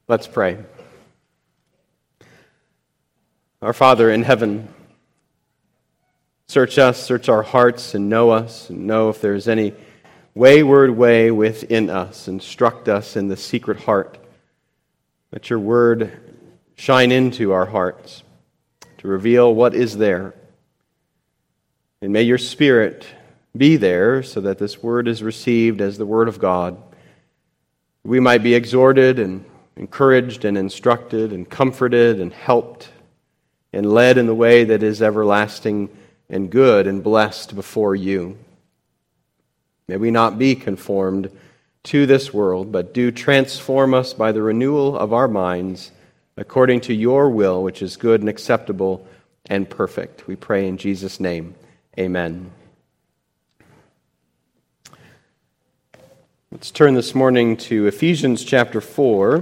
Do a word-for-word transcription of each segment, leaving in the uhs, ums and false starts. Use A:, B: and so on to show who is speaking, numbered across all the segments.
A: Let's pray. Our Father in heaven, search us, search our hearts, and know us, and know if there is any wayward way within us. Instruct us in the secret heart. Let your word shine into our hearts to reveal what is there. And may your Spirit be there so that this word is received as the word of God. We might be exhorted and encouraged and instructed and comforted and helped and led in the way that is everlasting and good and blessed before you. May we not be conformed to this world, but do transform us by the renewal of our minds according to your will, which is good and acceptable and perfect. We pray in Jesus' name. Amen. Let's turn this morning to Ephesians chapter four.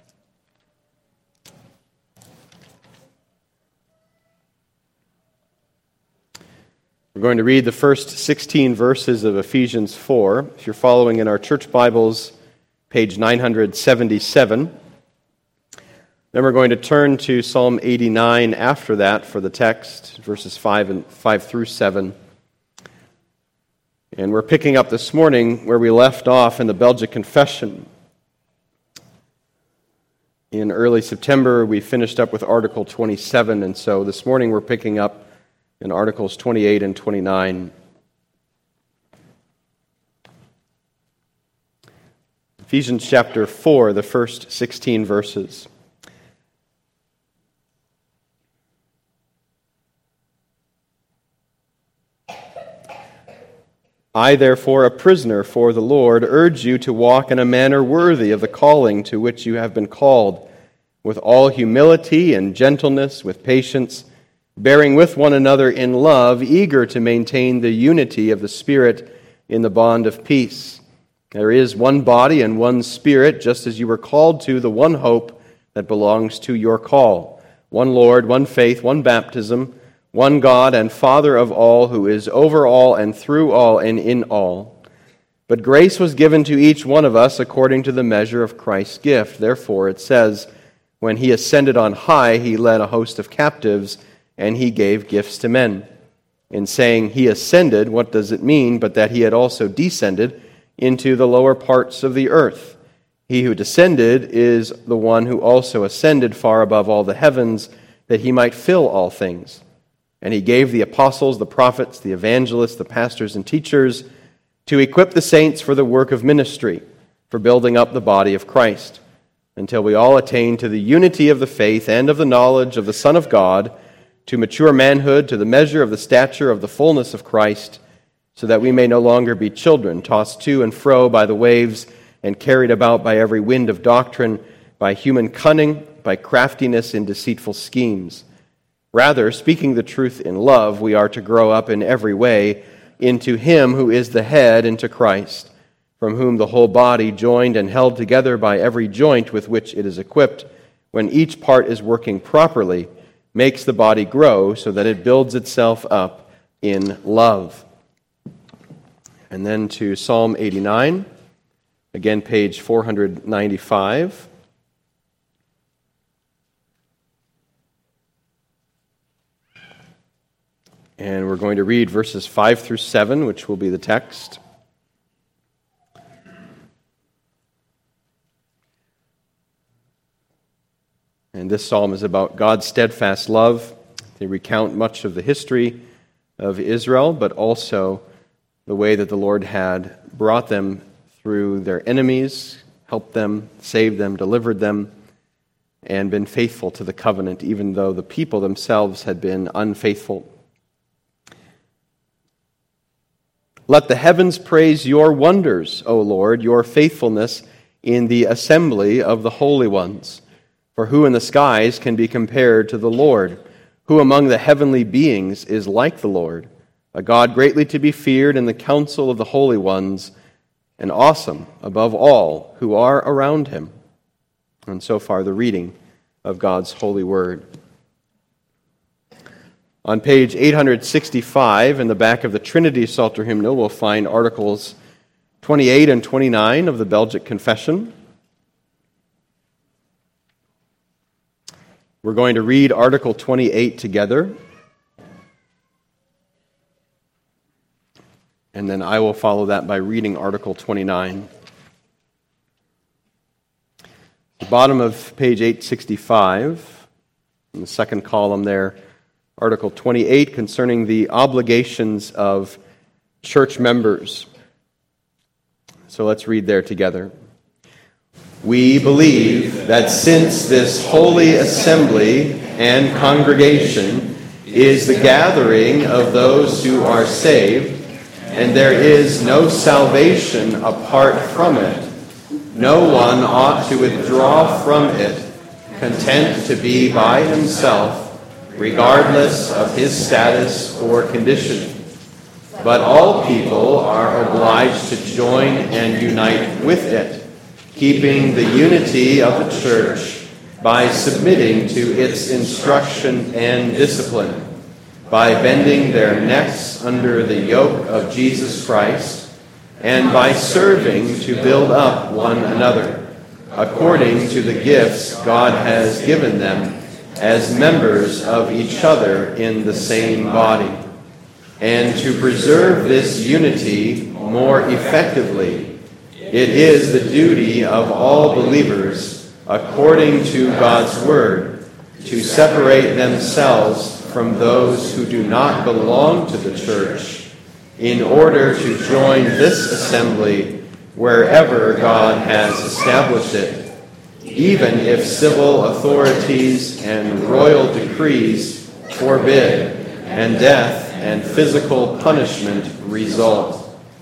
A: We're going to read the first sixteen verses of Ephesians four. If you're following in our church Bibles, page nine seventy-seven. Then we're going to turn to Psalm eighty-nine after that for the text, verses five and five through seven. And we're picking up this morning where we left off in the Belgic Confession. In early September, we finished up with Article twenty-seven, and so this morning we're picking up in Articles twenty-eight and twenty-nine. Ephesians chapter four, the first sixteen verses. I, therefore, a prisoner for the Lord, urge you to walk in a manner worthy of the calling to which you have been called, with all humility and gentleness, with patience, bearing with one another in love, eager to maintain the unity of the Spirit in the bond of peace. There is one body and one Spirit, just as you were called to the one hope that belongs to your call. One Lord, one faith, one baptism, one God and Father of all, who is over all and through all and in all. But grace was given to each one of us according to the measure of Christ's gift. Therefore it says, when he ascended on high, he led a host of captives, and he gave gifts to men. In saying he ascended, what does it mean but that he had also descended into the lower parts of the earth? He who descended is the one who also ascended far above all the heavens, that he might fill all things. And he gave the apostles, the prophets, the evangelists, the pastors and teachers to equip the saints for the work of ministry, for building up the body of Christ, until we all attain to the unity of the faith and of the knowledge of the Son of God, to mature manhood, to the measure of the stature of the fullness of Christ, so that we may no longer be children, tossed to and fro by the waves and carried about by every wind of doctrine, by human cunning, by craftiness in deceitful schemes. Rather, speaking the truth in love, we are to grow up in every way into Him who is the head, into Christ, from whom the whole body, joined and held together by every joint with which it is equipped, when each part is working properly, makes the body grow so that it builds itself up in love. And then to Psalm eighty-nine, again page four ninety-five. And we're going to read verses five through seven, which will be the text. And this psalm is about God's steadfast love. They recount much of the history of Israel, but also the way that the Lord had brought them through their enemies, helped them, saved them, delivered them, and been faithful to the covenant, even though the people themselves had been unfaithful. Let the heavens praise your wonders, O Lord, your faithfulness in the assembly of the holy ones. For who in the skies can be compared to the Lord? Who among the heavenly beings is like the Lord? A God greatly to be feared in the council of the holy ones, and awesome above all who are around him. And so far the reading of God's holy word. On page eight sixty-five, in the back of the Trinity Psalter hymnal, we'll find Articles twenty-eight and twenty-nine of the Belgic Confession. We're going to read Article twenty-eight together, and then I will follow that by reading Article twenty-nine. The bottom of page eight sixty-five, in the second column there, Article twenty-eight concerning the obligations of church members. So let's read there together. We believe that since this holy assembly and congregation is the gathering of those who are saved, and there is no salvation apart from it, no one ought to withdraw from it, content to be by himself, regardless of his status or condition. But all people are obliged to join and unite with it, keeping the unity of the church by submitting to its instruction and discipline, by bending their necks under the yoke of Jesus Christ, and by serving to build up one another, according to the gifts God has given them, as members of each other in the same body, and to preserve this unity more effectively. It is the duty of all believers, according to God's word, to separate themselves from those who do not belong to the church, in order to join this assembly wherever God has established it, even if civil authorities and royal decrees forbid, and death and physical punishment result.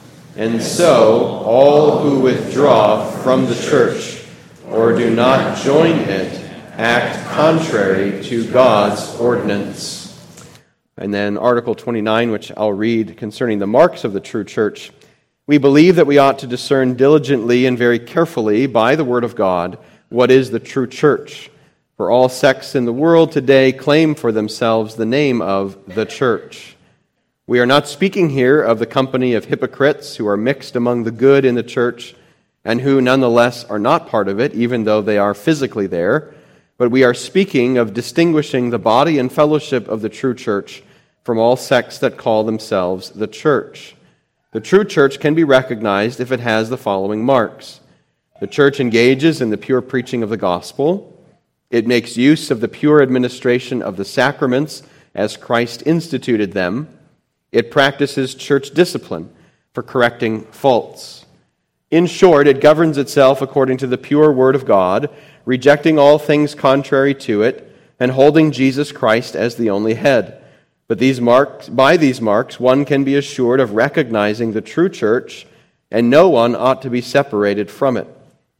A: And so, all who withdraw from the church or do not join it act contrary to God's ordinance. And then Article twenty-nine, which I'll read, concerning the marks of the true church. We believe that we ought to discern diligently and very carefully by the word of God what is the true church. For all sects in the world today claim for themselves the name of the church. We are not speaking here of the company of hypocrites who are mixed among the good in the church and who nonetheless are not part of it, even though they are physically there, but we are speaking of distinguishing the body and fellowship of the true church from all sects that call themselves the church. The true church can be recognized if it has the following marks. The church engages in the pure preaching of the gospel. It makes use of the pure administration of the sacraments as Christ instituted them. It practices church discipline for correcting faults. In short, it governs itself according to the pure word of God, rejecting all things contrary to it, and holding Jesus Christ as the only head. But these marks, by these marks, one can be assured of recognizing the true church, and no one ought to be separated from it.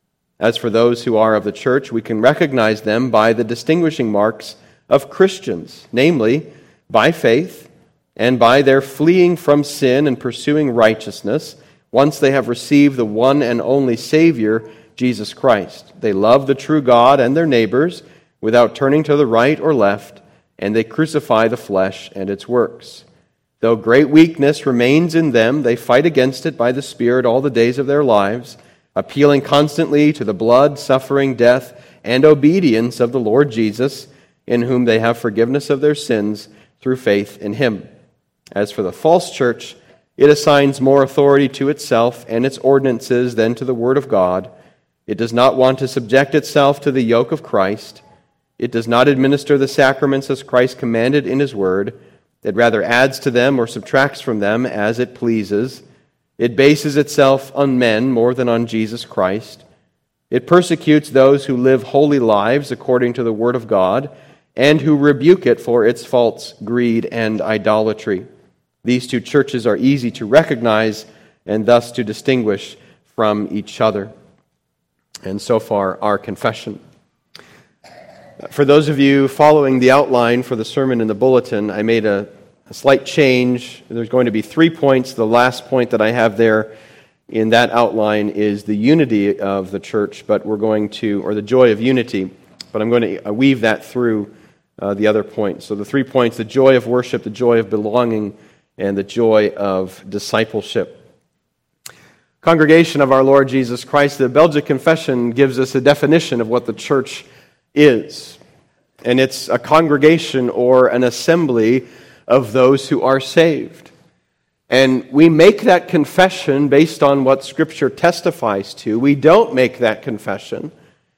A: As for those who are of the church, we can recognize them by the distinguishing marks of Christians, namely, by faith, and by their fleeing from sin and pursuing righteousness, once they have received the one and only Savior, Jesus Christ. They love the true God and their neighbors without turning to the right or left, and they crucify the flesh and its works. Though great weakness remains in them, they fight against it by the Spirit all the days of their lives, appealing constantly to the blood, suffering, death, and obedience of the Lord Jesus, in whom they have forgiveness of their sins through faith in Him. As for the false church, it assigns more authority to itself and its ordinances than to the Word of God. It does not want to subject itself to the yoke of Christ. It does not administer the sacraments as Christ commanded in His Word. It rather adds to them or subtracts from them as it pleases. It bases itself on men more than on Jesus Christ. It persecutes those who live holy lives according to the Word of God and who rebuke it for its faults, greed, and idolatry. These two churches are easy to recognize and thus to distinguish from each other. And so far, our confession. For those of you following the outline for the sermon in the bulletin, I made a, a slight change. There's going to be three points. The last point that I have there in that outline is the unity of the church, but we're going to, or the joy of unity, but I'm going to weave that through uh, the other points. So the three points: the joy of worship, the joy of belonging, and the joy of discipleship. Congregation of our Lord Jesus Christ, the Belgic Confession gives us a definition of what the church is. and it's a congregation or an assembly of those who are saved. And we make that confession based on what Scripture testifies to. We don't make that confession,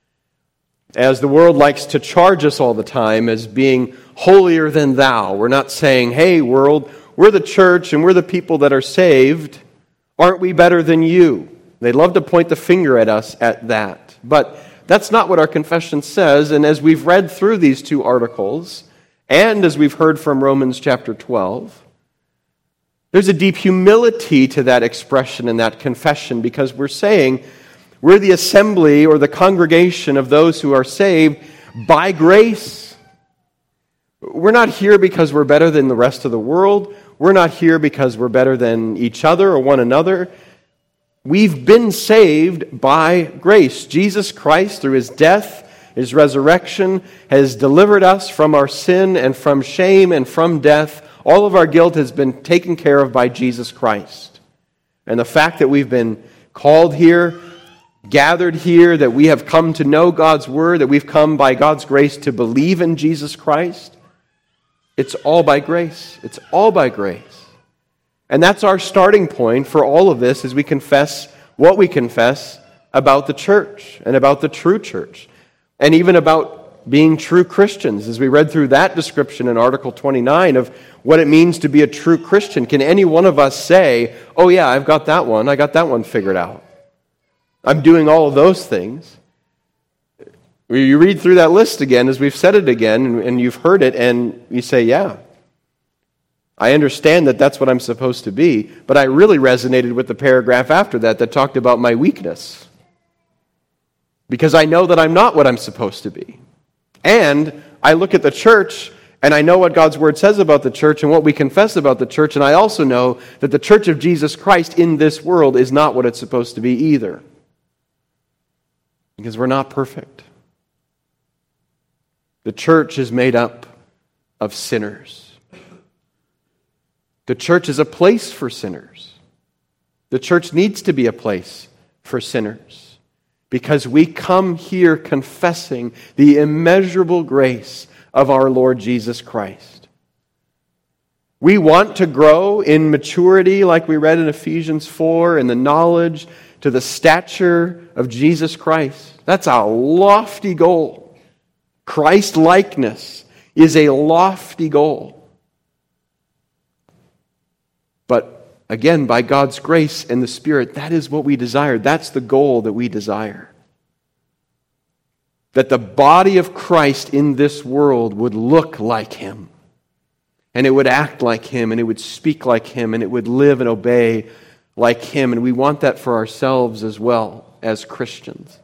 A: as the world likes to charge us all the time, as being holier than thou. We're not saying, hey, world, we're the church and we're the people that are saved. Aren't we better than you? They love to point the finger at us at that. But that's not what our confession says. And as we've read through these two articles, and as we've heard from Romans chapter twelve, there's a deep humility to that expression and that confession, because we're saying we're the assembly or the congregation of those who are saved by grace. We're not here because we're better than the rest of the world. We're not here because we're better than each other or one another. We've been saved by grace. Jesus Christ, through his death, his resurrection, has delivered us from our sin and from shame and from death. All of our guilt has been taken care of by Jesus Christ. And the fact that we've been called here, gathered here, that we have come to know God's word, that we've come by God's grace to believe in Jesus Christ, it's all by grace. It's all by grace. And that's our starting point for all of this as we confess what we confess about the church and about the true church, and even about being true Christians, as we read through that description in Article twenty-nine of what it means to be a true Christian. Can any one of us say, oh yeah, I've got that one, I got that one figured out. I'm doing all of those things. You read through that list again, as we've said it again, and you've heard it, and you say, yeah, I understand that that's what I'm supposed to be, but I really resonated with the paragraph after that that talked about my weakness, because I know that I'm not what I'm supposed to be. And I look at the church, and I know what God's word says about the church and what we confess about the church, and I also know that the church of Jesus Christ in this world is not what it's supposed to be either. Because we're not perfect. The church is made up of sinners. The church is a place for sinners. The church needs to be a place for sinners, because we come here confessing the immeasurable grace of our Lord Jesus Christ. We want to grow in maturity, like we read in Ephesians four, in the knowledge to the stature of Jesus Christ. That's a lofty goal. Christ-likeness is a lofty goal. But again, by God's grace and the Spirit, that is what we desire. That's the goal that we desire. That the body of Christ in this world would look like Him, and it would act like Him, and it would speak like Him, and it would live and obey like Him. And we want that for ourselves as well as Christians.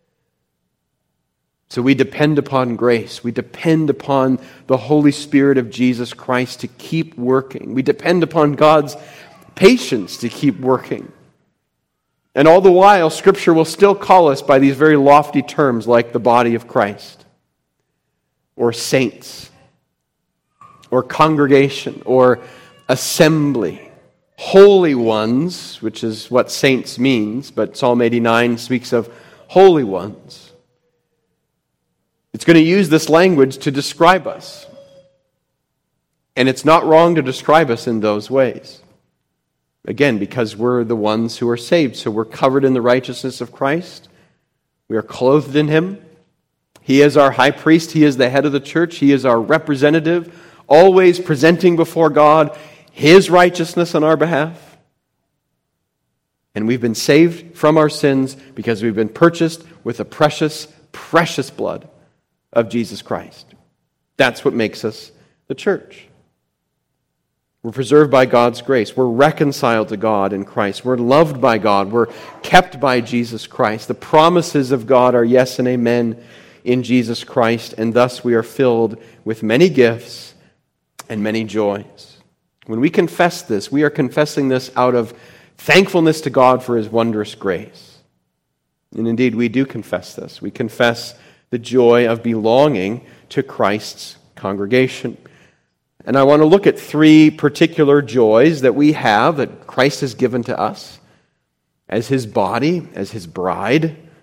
A: So we depend upon grace. We depend upon the Holy Spirit of Jesus Christ to keep working. We depend upon God's patience to keep working. And all the while, Scripture will still call us by these very lofty terms like the body of Christ, or saints, or congregation, or assembly. Holy ones, which is what saints means, but Psalm eighty-nine speaks of holy ones. It's going to use this language to describe us. And it's not wrong to describe us in those ways. Again, because we're the ones who are saved. So we're covered in the righteousness of Christ. We are clothed in Him. He is our high priest. He is the head of the church. He is our representative, always presenting before God His righteousness on our behalf. And we've been saved from our sins because we've been purchased with the precious, precious blood of Jesus Christ. That's what makes us the church. We're preserved by God's grace. We're reconciled to God in Christ. We're loved by God. We're kept by Jesus Christ. The promises of God are yes and amen in Jesus Christ, and thus we are filled with many gifts and many joys. When we confess this, we are confessing this out of thankfulness to God for His wondrous grace. And indeed, we do confess this. We confess the joy of belonging to Christ's congregation. And I want to look at three particular joys that we have, that Christ has given to us as His body, as His bride,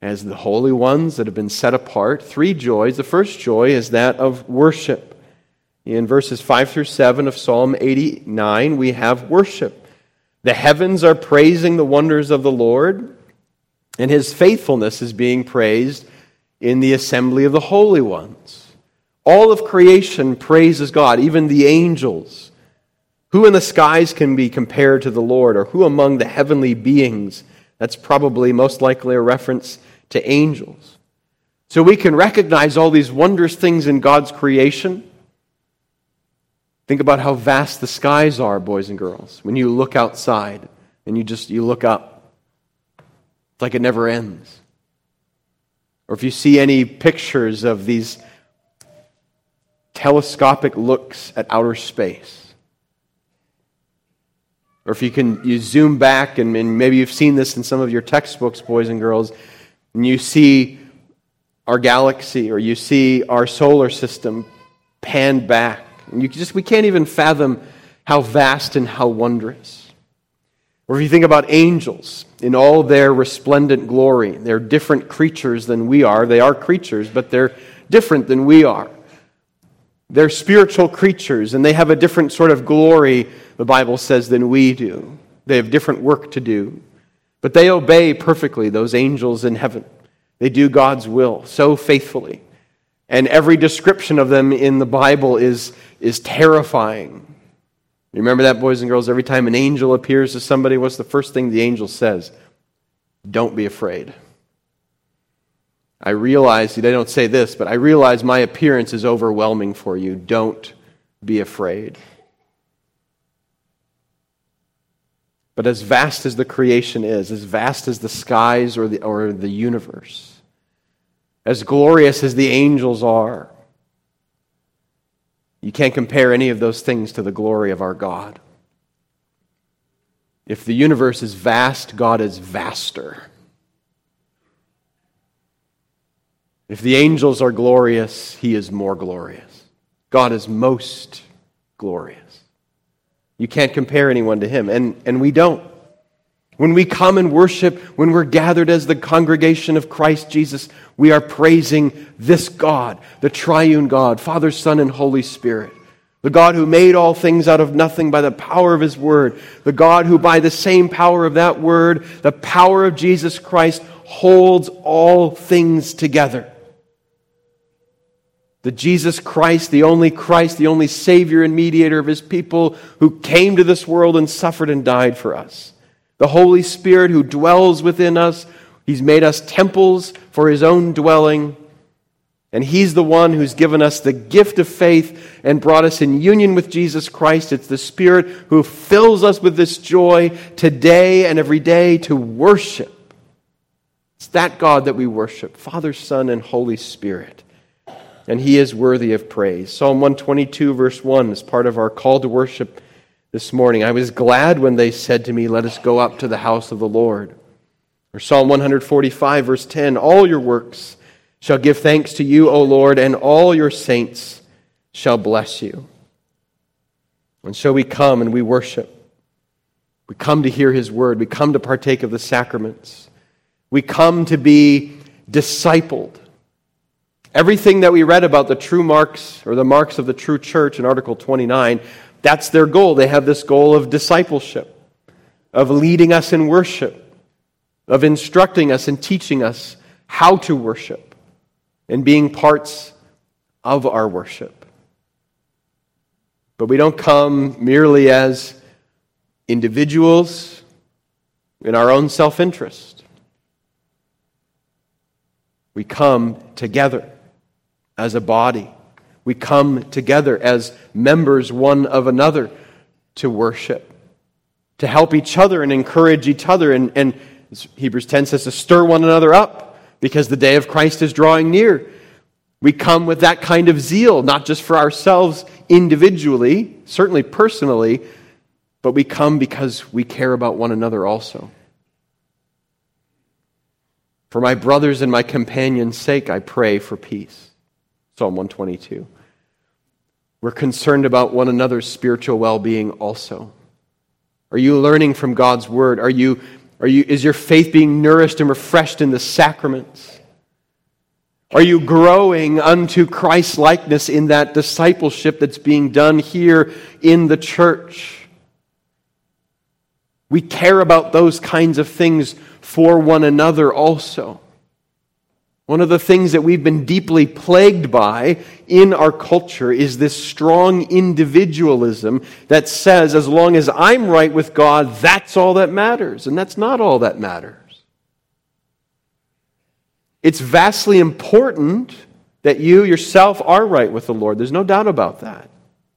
A: as the holy ones that have been set apart. Three joys. The first joy is that of worship. In verses five through seven of Psalm eighty-nine, we have worship. The heavens are praising the wonders of the Lord, and His faithfulness is being praised in the assembly of the holy ones. All of creation praises God, even the angels. Who in the skies can be compared to the Lord, or who among the heavenly beings? That's probably most likely a reference to angels. So we can recognize all these wondrous things in God's creation. Think about how vast the skies are, boys and girls. When you look outside and you just you look up, it's like it never ends. Or if you see any pictures of these telescopic looks at outer space, or if you can you zoom back, and, and maybe you've seen this in some of your textbooks, boys and girls, and you see our galaxy, or you see our solar system panned back, and you just we can't even fathom how vast and how wondrous. Or if you think about angels in all their resplendent glory, they're different creatures than we are. They are creatures, but they're different than we are. They're spiritual creatures, and they have a different sort of glory, the Bible says, than we do. They have different work to do. But they obey perfectly, those angels in heaven. They do God's will so faithfully. And every description of them in the Bible is, is terrifying. You remember that, boys and girls? Every time an angel appears to somebody, what's the first thing the angel says? Don't be afraid. I realize, they don't say this, but I realize my appearance is overwhelming for you. Don't be afraid. But as vast as the creation is, as vast as the skies or the, or the universe, as glorious as the angels are, you can't compare any of those things to the glory of our God. If the universe is vast, God is vaster. If the angels are glorious, He is more glorious. God is most glorious. You can't compare anyone to Him, and, and we don't. When we come and worship, when we're gathered as the congregation of Christ Jesus, we are praising this God, the triune God, Father, Son, and Holy Spirit. The God who made all things out of nothing by the power of His Word. The God who by the same power of that Word, the power of Jesus Christ, holds all things together. The Jesus Christ, the only Christ, the only Savior and mediator of His people, who came to this world and suffered and died for us. The Holy Spirit who dwells within us. He's made us temples for His own dwelling. And He's the one who's given us the gift of faith and brought us in union with Jesus Christ. It's the Spirit who fills us with this joy today and every day to worship. It's that God that we worship, Father, Son, and Holy Spirit. And He is worthy of praise. Psalm one twenty-two, verse one, is part of our call to worship this morning. I was glad when they said to me, let us go up to the house of the Lord. Or Psalm one forty-five, verse ten, all your works shall give thanks to you, O Lord, and all your saints shall bless you. And so we come and we worship. We come to hear His word. We come to partake of the sacraments. We come to be discipled. Everything that we read about the true marks, or the marks of the true church in Article twenty-nine, that's their goal. They have this goal of discipleship, of leading us in worship, of instructing us and teaching us how to worship, and being parts of our worship. But we don't come merely as individuals in our own self-interest. We come together as a body. We come together as members one of another to worship, to help each other and encourage each other. And, and Hebrews ten says to stir one another up because the day of Christ is drawing near. We come with that kind of zeal, not just for ourselves individually, certainly personally, but we come because we care about one another also. For my brothers and my companions' sake, I pray for peace. Psalm one twenty-two. We're concerned about one another's spiritual well-being also. Are you learning from God's Word? Are you Are you, is your faith being nourished and refreshed in the sacraments? Are you growing unto Christ-likeness in that discipleship that's being done here in the church? We care about those kinds of things for one another also. One of the things that we've been deeply plagued by in our culture is this strong individualism that says, as long as I'm right with God, that's all that matters. And that's not all that matters. It's vastly important that you yourself are right with the Lord. There's no doubt about that.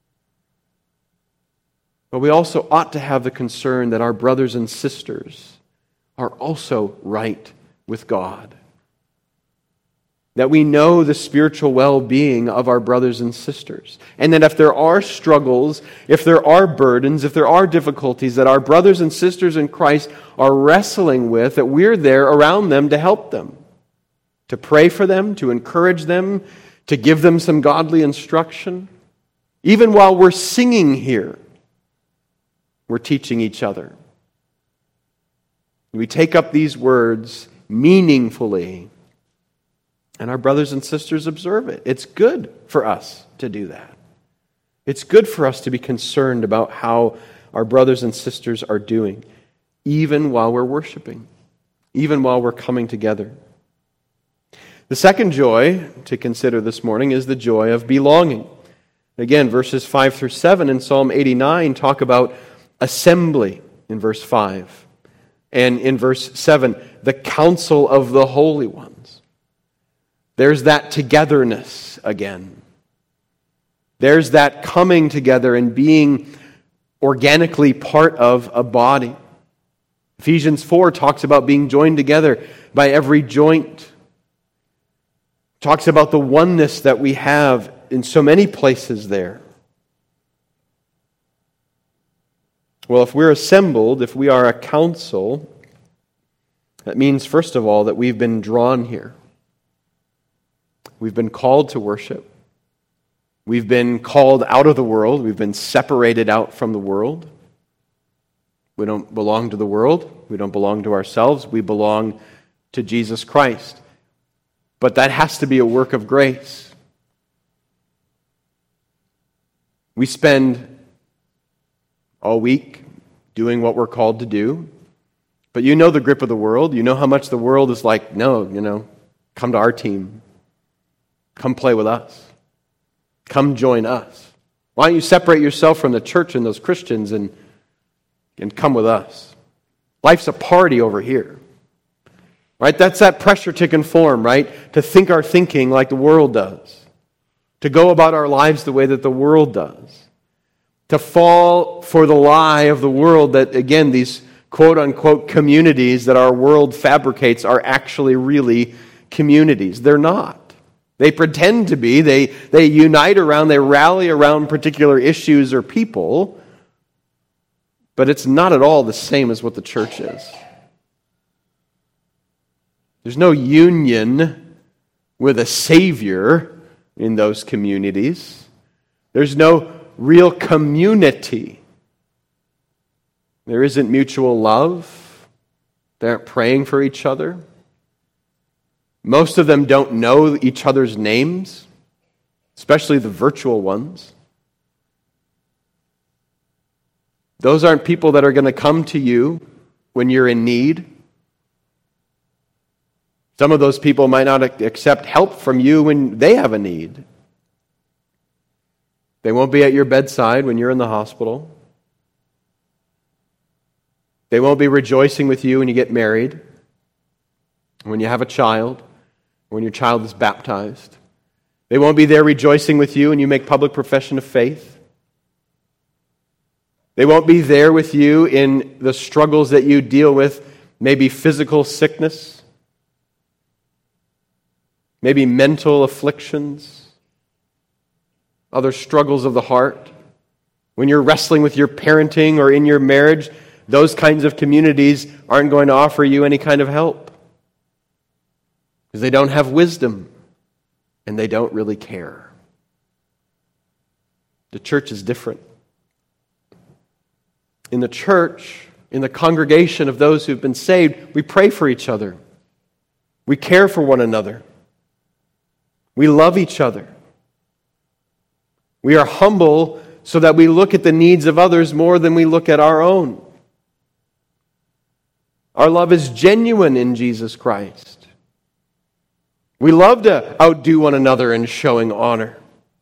A: But we also ought to have the concern that our brothers and sisters are also right with God. That we know the spiritual well-being of our brothers and sisters. And that if there are struggles, if there are burdens, if there are difficulties that our brothers and sisters in Christ are wrestling with, that we're there around them to help them. To pray for them, to encourage them, to give them some godly instruction. Even while we're singing here, we're teaching each other. We take up these words meaningfully, and our brothers and sisters observe it. It's good for us to do that. It's good for us to be concerned about how our brothers and sisters are doing, even while we're worshiping, even while we're coming together. The second joy to consider this morning is the joy of belonging. Again, verses five through seven in Psalm eighty-nine talk about assembly in verse five. And in verse seven, the counsel of the holy ones. There's that togetherness again. There's that coming together and being organically part of a body. Ephesians four talks about being joined together by every joint. Talks about the oneness that we have in so many places there. Well, if we're assembled, if we are a council, that means, first of all, that we've been drawn here. We've been called to worship. We've been called out of the world. We've been separated out from the world. We don't belong to the world. We don't belong to ourselves. We belong to Jesus Christ. But that has to be a work of grace. We spend all week doing what we're called to do. But you know the grip of the world. You know how much the world is like, no, you know, come to our team. Come play with us. Come join us. Why don't you separate yourself from the church and those Christians and, and come with us? Life's a party over here. Right? That's that pressure to conform, right? To think our thinking like the world does. To go about our lives the way that the world does. To fall for the lie of the world that, again, these quote-unquote communities that our world fabricates are actually really communities. They're not. They pretend to be. They, they unite around, they rally around particular issues or people, but it's not at all the same as what the church is. There's no union with a Savior in those communities. There's no real community. There isn't mutual love. They aren't praying for each other. Most of them don't know each other's names, especially the virtual ones. Those aren't people that are going to come to you when you're in need. Some of those people might not accept help from you when they have a need. They won't be at your bedside when you're in the hospital. They won't be rejoicing with you when you get married, when you have a child, when your child is baptized. They won't be there rejoicing with you when you make public profession of faith. They won't be there with you in the struggles that you deal with, maybe physical sickness, maybe mental afflictions, other struggles of the heart. When you're wrestling with your parenting or in your marriage, those kinds of communities aren't going to offer you any kind of help. Because they don't have wisdom and they don't really care. The church is different. In the church, In the congregation of those who've been saved, we pray for each other. We care for one another. We love each other. We are humble so that we look at the needs of others more than we look at our own. Our love is genuine in Jesus Christ. We love to outdo one another in showing honor.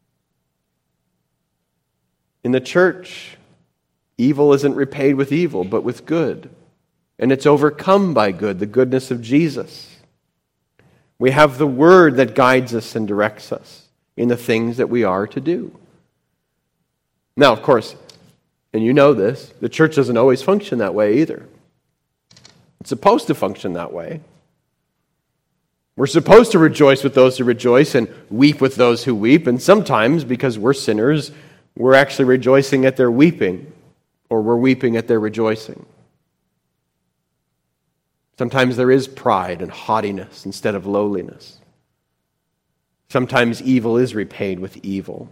A: In the church, evil isn't repaid with evil, but with good. And it's overcome by good, the goodness of Jesus. We have the Word that guides us and directs us in the things that we are to do. Now, of course, and you know this, the church doesn't always function that way either. It's supposed to function that way. We're supposed to rejoice with those who rejoice and weep with those who weep. And sometimes, because we're sinners, we're actually rejoicing at their weeping, or we're weeping at their rejoicing. Sometimes there is pride and haughtiness instead of lowliness. Sometimes evil is repaid with evil.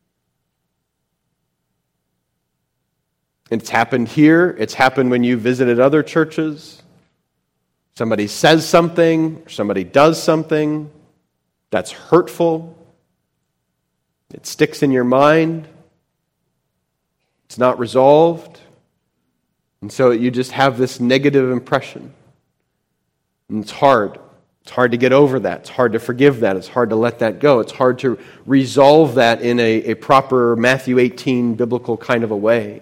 A: It's happened here. It's happened when you visited other churches. Somebody says something, or somebody does something that's hurtful. It sticks in your mind. It's not resolved. And so you just have this negative impression. And it's hard. It's hard to get over that. It's hard to forgive that. It's hard to let that go. It's hard to resolve that in a, a proper Matthew eighteen biblical kind of a way.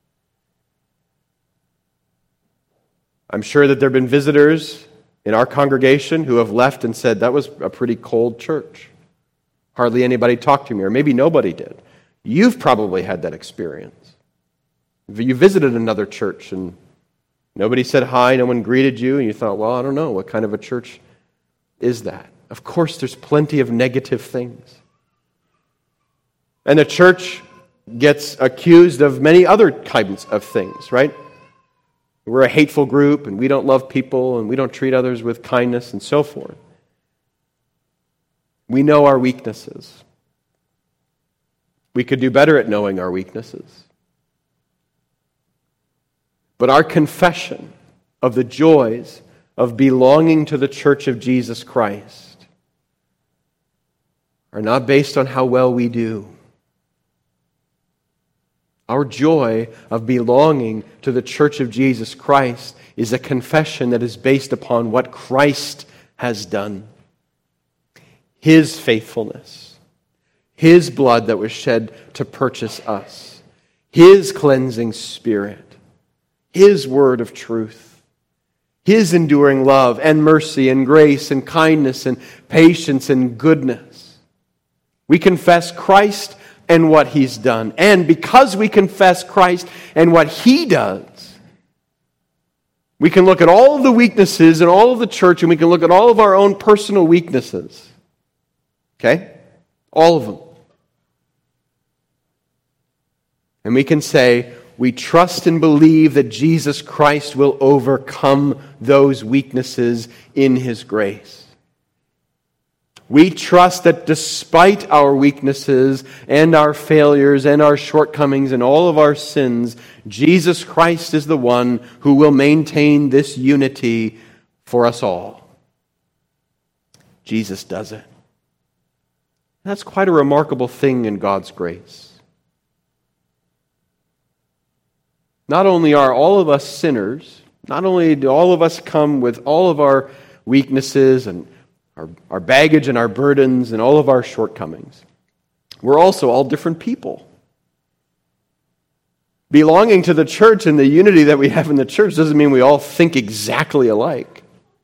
A: I'm sure that there have been visitors in our congregation who have left and said, that was a pretty cold church. Hardly anybody talked to me, or maybe nobody did. You've probably had that experience. You visited another church and nobody said hi, no one greeted you, and you thought, well, I don't know, what kind of a church is that? Of course, there's plenty of negative things. And the church gets accused of many other kinds of things, right? We're a hateful group, and we don't love people, and we don't treat others with kindness, and so forth. We know our weaknesses. We could do better at knowing our weaknesses. But our confession of the joys of belonging to the church of Jesus Christ are not based on how well we do. Our joy of belonging to the church of Jesus Christ is a confession that is based upon what Christ has done. His faithfulness, His blood that was shed to purchase us, His cleansing Spirit, His word of truth, His enduring love and mercy and grace and kindness and patience and goodness. We confess Christ and what He's done. And because we confess Christ and what He does, we can look at all of the weaknesses in all of the church, and we can look at all of our own personal weaknesses. Okay? All of them. And we can say, we trust and believe that Jesus Christ will overcome those weaknesses in His grace. We trust that despite our weaknesses and our failures and our shortcomings and all of our sins, Jesus Christ is the one who will maintain this unity for us all. Jesus does it. That's quite a remarkable thing in God's grace. Not only are all of us sinners, not only do all of us come with all of our weaknesses and Our, our baggage and our burdens and all of our shortcomings, we're also all different people. Belonging to the church and the unity that we have in the church doesn't mean we all think exactly alike.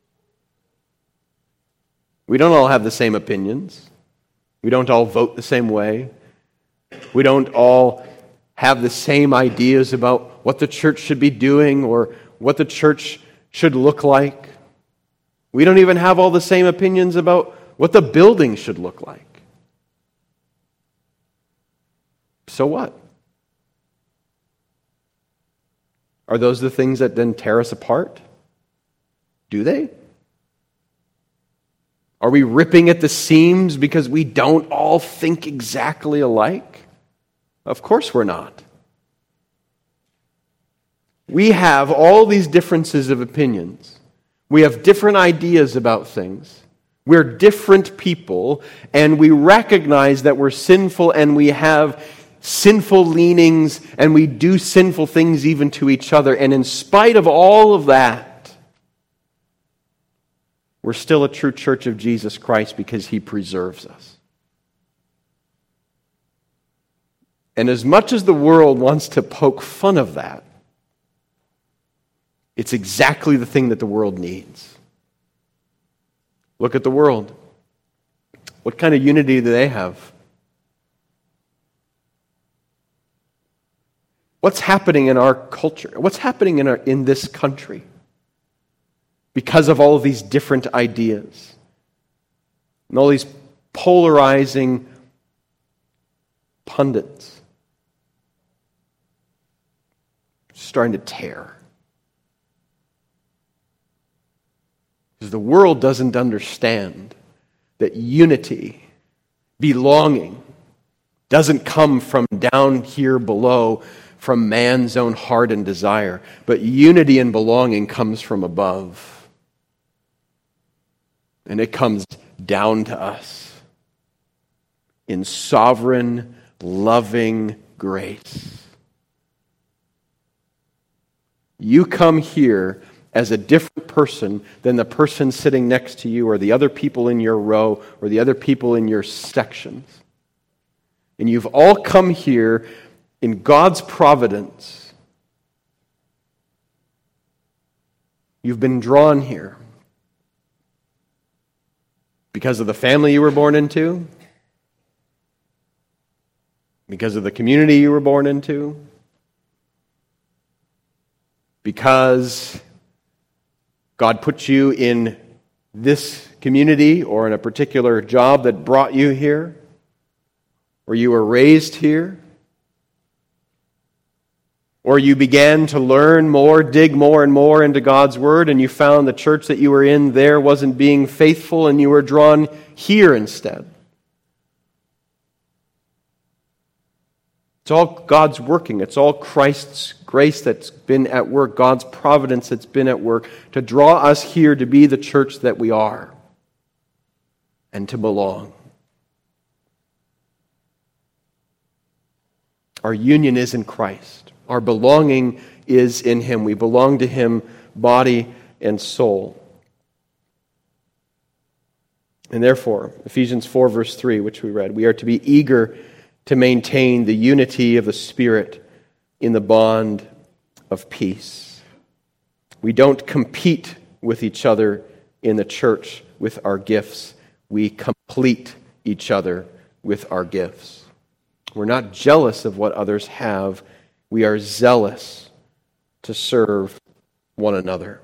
A: We don't all have the same opinions. We don't all vote the same way. We don't all have the same ideas about what the church should be doing or what the church should look like. We don't even have all the same opinions about what the building should look like. So what? Are those the things that then tear us apart? Do they? Are we ripping at the seams because we don't all think exactly alike? Of course we're not. We have all these differences of opinions. We have different ideas about things. We're different people, and we recognize that we're sinful and we have sinful leanings and we do sinful things even to each other. And in spite of all of that, we're still a true church of Jesus Christ because He preserves us. And as much as the world wants to poke fun of that, it's exactly the thing that the world needs. Look at the world. What kind of unity do they have? What's happening in our culture? What's happening in our, in this country because of all of these different ideas and all these polarizing pundits starting to tear? Because the world doesn't understand that unity, belonging, doesn't come from down here below, from man's own heart and desire, but unity and belonging comes from above. And it comes down to us in sovereign, loving grace. You come here as a different person than the person sitting next to you or the other people in your row or the other people in your sections. And you've all come here in God's providence. You've been drawn here because of the family you were born into, because of the community you were born into, because God put you in this community or in a particular job that brought you here, or you were raised here, or you began to learn more, dig more and more into God's Word, and you found the church that you were in there wasn't being faithful, and you were drawn here instead. It's all God's working. It's all Christ's grace that's been at work, God's providence that's been at work to draw us here to be the church that we are and to belong. Our union is in Christ. Our belonging is in Him. We belong to Him, body and soul. And therefore, Ephesians four, verse three, which we read, we are to be eager to maintain the unity of the Spirit in the bond of peace. We don't compete with each other in the church with our gifts. We complete each other with our gifts. We're not jealous of what others have. We are zealous to serve one another.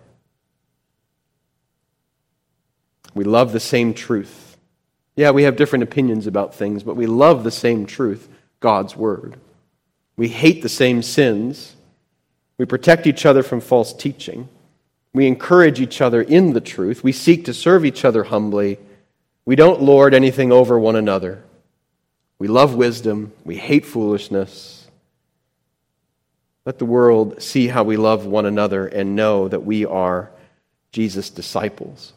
A: We love the same truth. Yeah, we have different opinions about things, but we love the same truth, God's Word. We hate the same sins. We protect each other from false teaching. We encourage each other in the truth. We seek to serve each other humbly. We don't lord anything over one another. We love wisdom. We hate foolishness. Let the world see how we love one another and know that we are Jesus' disciples.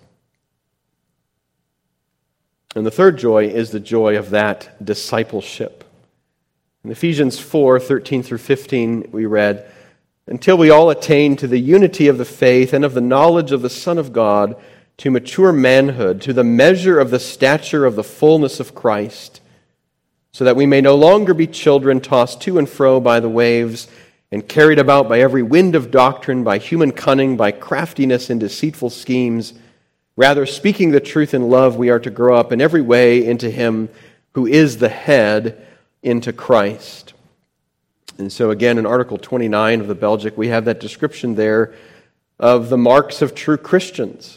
A: And the third joy is the joy of that discipleship. In Ephesians four, thirteen through fifteen, we read, until we all attain to the unity of the faith and of the knowledge of the Son of God, to mature manhood, to the measure of the stature of the fullness of Christ, so that we may no longer be children tossed to and fro by the waves and carried about by every wind of doctrine, by human cunning, by craftiness and deceitful schemes. Rather, speaking the truth in love, we are to grow up in every way into Him who is the head, into Christ. And so again, in Article twenty-nine of the Belgic, we have that description there of the marks of true Christians.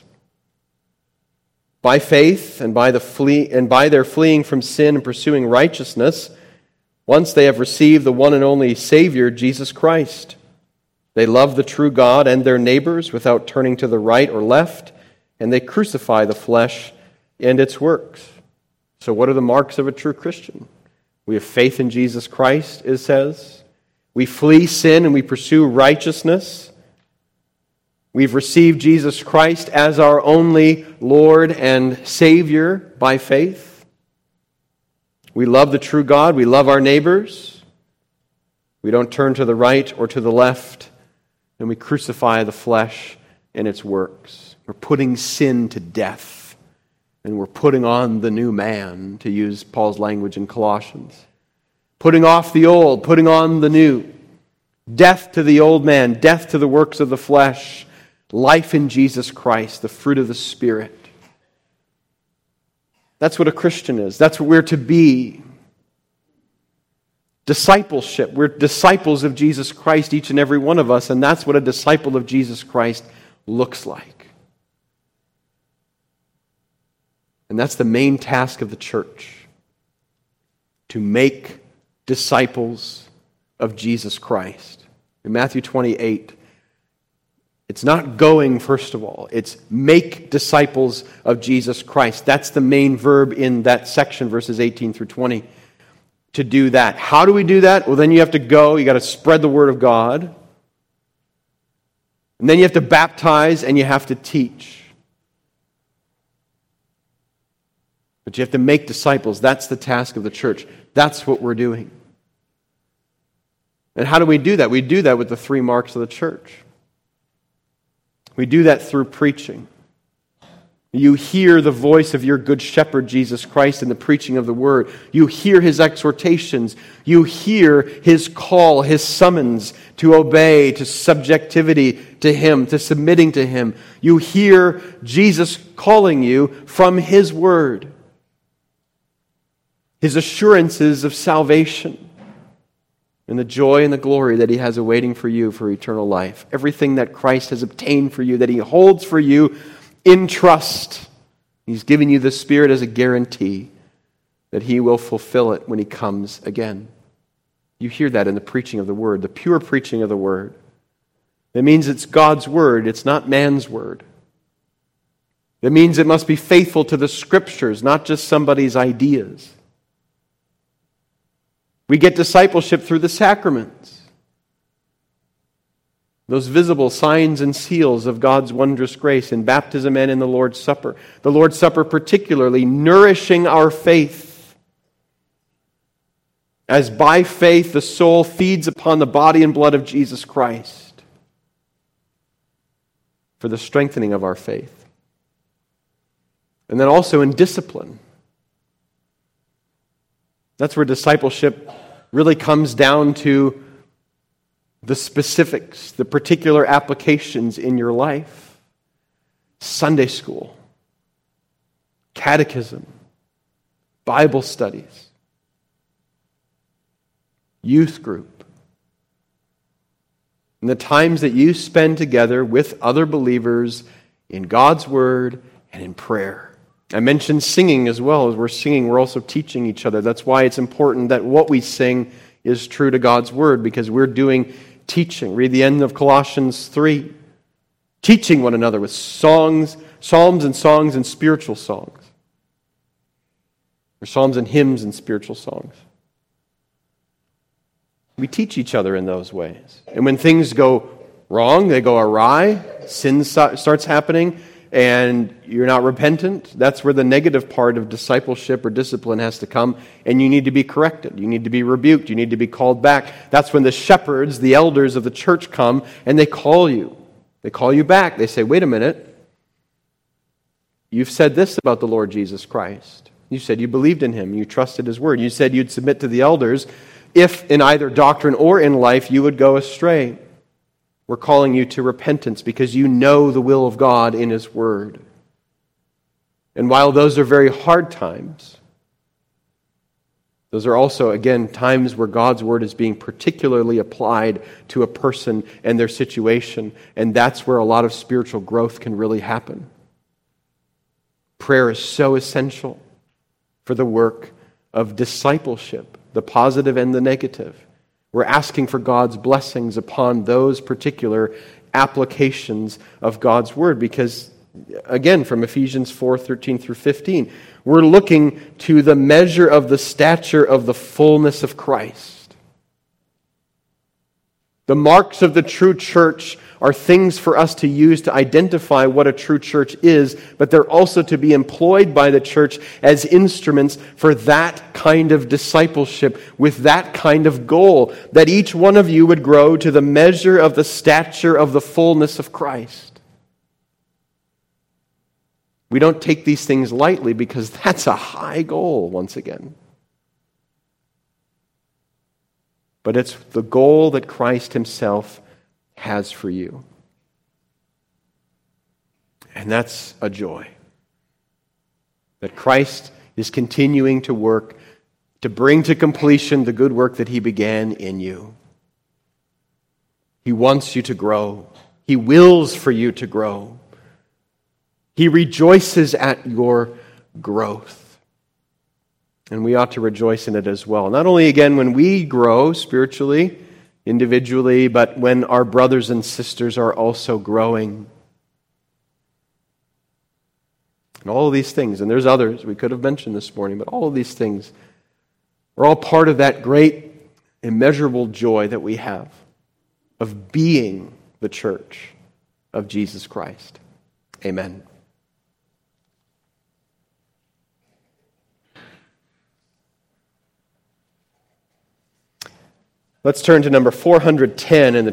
A: By faith and by the flee and by their fleeing from sin and pursuing righteousness, once they have received the one and only Savior, Jesus Christ, they love the true God and their neighbors without turning to the right or left, and they crucify the flesh and its works. So what are the marks of a true Christian? We have faith in Jesus Christ, it says. We flee sin and we pursue righteousness. We've received Jesus Christ as our only Lord and Savior by faith. We love the true God. We love our neighbors. We don't turn to the right or to the left, and we crucify the flesh and its works. We're putting sin to death, and we're putting on the new man, to use Paul's language in Colossians. Putting off the old, putting on the new. Death to the old man, death to the works of the flesh, life in Jesus Christ, the fruit of the Spirit. That's what a Christian is. That's what we're to be. Discipleship. We're disciples of Jesus Christ, each and every one of us, and that's what a disciple of Jesus Christ looks like. And that's the main task of the church, to make disciples of Jesus Christ. In Matthew twenty-eight, it's not going, first of all. It's make disciples of Jesus Christ. That's the main verb in that section, verses eighteen through twenty, to do that. How do we do that? Well, then you have to go. You got to spread the word of God. And then you have to baptize and you have to teach. But you have to make disciples. That's the task of the church. That's what we're doing. And how do we do that? We do that with the three marks of the church. We do that through preaching. You hear the voice of your good shepherd, Jesus Christ, in the preaching of the word. You hear his exhortations. You hear his call, his summons to obey, to subjectivity to him, to submitting to him. You hear Jesus calling you from his word, his assurances of salvation, and the joy and the glory that he has awaiting for you for eternal life. Everything that Christ has obtained for you, that he holds for you in trust. He's given you the Spirit as a guarantee that he will fulfill it when he comes again. You hear that in the preaching of the word, the pure preaching of the word. It means it's God's word, it's not man's word. It means it must be faithful to the Scriptures, not just somebody's ideas. We get discipleship through the sacraments. Those visible signs and seals of God's wondrous grace in baptism and in the Lord's Supper. The Lord's Supper particularly nourishing our faith. As by faith the soul feeds upon the body and blood of Jesus Christ for the strengthening of our faith. And then also in discipline. That's where discipleship really comes down to the specifics, the particular applications in your life. Sunday school, catechism, Bible studies, youth group. And the times that you spend together with other believers in God's Word and in prayer. I mentioned singing as well. As we're singing, we're also teaching each other. That's why it's important that what we sing is true to God's Word, because we're doing teaching. Read the end of Colossians three. Teaching one another with songs, psalms and songs and spiritual songs. Or psalms and hymns and spiritual songs. We teach each other in those ways. And when things go wrong, they go awry, sin starts happening, and you're not repentant, that's where the negative part of discipleship or discipline has to come, and you need to be corrected. You need to be rebuked. You need to be called back. That's when the shepherds, the elders of the church come, and they call you. They call you back. They say, wait a minute. You've said this about the Lord Jesus Christ. You said you believed in him. You trusted his word. You said you'd submit to the elders if in either doctrine or in life you would go astray. We're calling you to repentance because you know the will of God in his word. And while those are very hard times, those are also, again, times where God's word is being particularly applied to a person and their situation. And that's where a lot of spiritual growth can really happen. Prayer is so essential for the work of discipleship, the positive and the negative. We're asking for God's blessings upon those particular applications of God's word because, again, from Ephesians four, thirteen through fifteen, we're looking to the measure of the stature of the fullness of Christ. The marks of the true church are things for us to use to identify what a true church is, but they're also to be employed by the church as instruments for that kind of discipleship with that kind of goal, that each one of you would grow to the measure of the stature of the fullness of Christ. We don't take these things lightly because that's a high goal, once again. But it's the goal that Christ himself has for you. And that's a joy. That Christ is continuing to work to bring to completion the good work that he began in you. He wants you to grow. He wills for you to grow. He rejoices at your growth. And we ought to rejoice in it as well. Not only, again, when we grow spiritually, individually, but when our brothers and sisters are also growing. And all of these things, and there's others we could have mentioned this morning, but all of these things are all part of that great, immeasurable joy that we have of being the church of Jesus Christ. Amen. Let's turn to number four hundred ten in the